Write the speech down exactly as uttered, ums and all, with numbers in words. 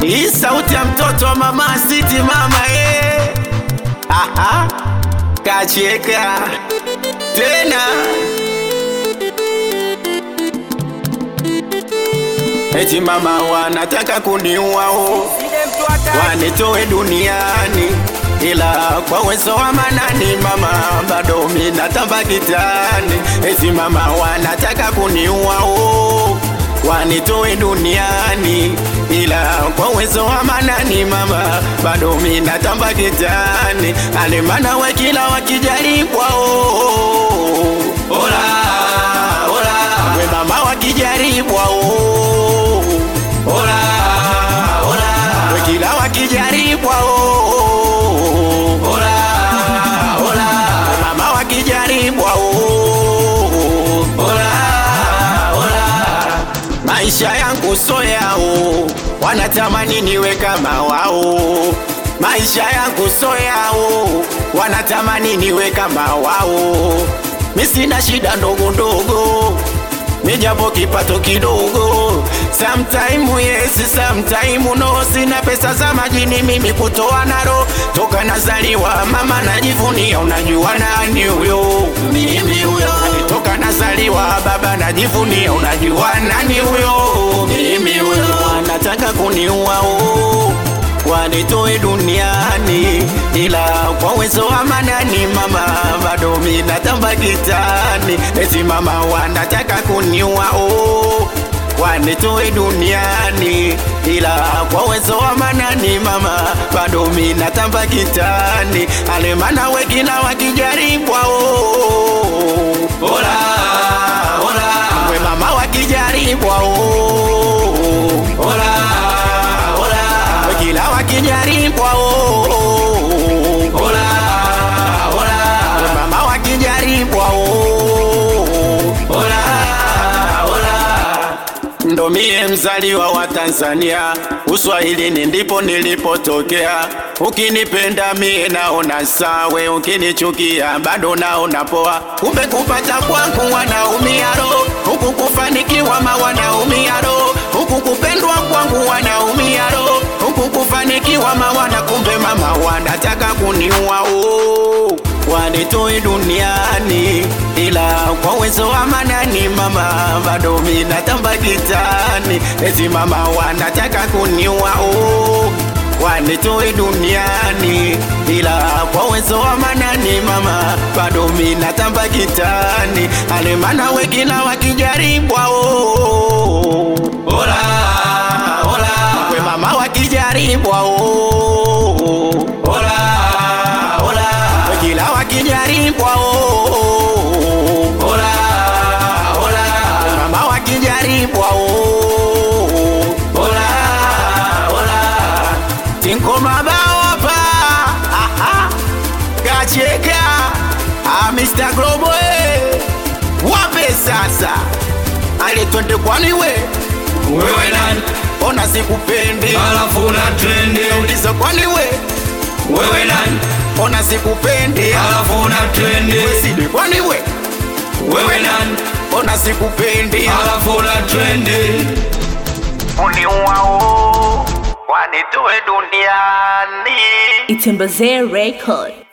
Hii sauti ya mtoto wa mama City mama eh. Aha. Kacheka tena. Eti mama wanataka kuniua o, wanitoe duniani, ila kwa uwezo wa Manani mama bado mimi natamba kitani. Eti mama wanataka kuniua o, wanitoe duniani, ila kwa uwezo wa Manani mama bado mimi natamba kitani. Alemana we kila wakijaribu o, ola ola we mama wakijaribu o, ola ola we kila wakijaribu o, ola ola we mama wakijaribu o, ola ola. Maisha yangu so yao, wanatamani niwe kama wao. Maisha yangu so yao, wanatamani niwe kama wao. Mimi sina shida ndogo ndogo, nijapo kipato kidogo. Sometime yes, sometime no. Sina pesa za majini mimi kutoa naro. Toka nazaliwa mama najivunia, unajua nani huyo? Mimi huyo. Toka nazaliwa baba najivunia, unajua nani huyo? Mimi huyo. Wanataka kuniua o, wanitoe duniani, ila kwa uwezo wa Manani mama bado mimi natamba kitani. Eti mama wanataka kuniua o, wanitoe duniani, ila kwa uwezo wa Manani mama bado mimi natamba kitani. Alemana we kila wakijaribu o, ola ola we mama wakijaribu o, ola ola kila wakijaribu o, ola ola we mama wakijaribu o, ola ola. Ndo mie mzaliwa wa Tanzania, Uswahilini ndipo nilipotokea. Ukinipenda mie naona sawe, ukinichukia bado naona poa. Kumbe kupata kwangu wanaumia roho, huku kufanikiwa ma wanaumia roho. Huku kupendwa kwangu wanaumia roho, huku kufanikiwa ma wana. Kumbe mama wanataka kuniua o, wanitoe duniani, ila kwa uwezo wa Manani mama bado mimi natamba kitani. Eti mama wanataka kuniua o, wanitoe duniani, ila kwa uwezo wa Manani mama bado mimi natamba kitani. Alemana we kila wakijaribu o, ola ola we mama wakijaribu o, ola ola we kila wakijaribu o, ola ola we mama wakijaribu o, ola ola. Tinko mabao pa aha kacheka ah mister Global eh, wape sasa ale twende kwani we wewe nani? Ona sikupendi Alafu na trendi. Uliza kwani we Wewe nani? Ona sikupendi Alafu na trendi. Sidi kwani we Wewe nani? Ona sikupendi Alafu na trendi. Uniua o, wanitoe duniani. Itembezer Record.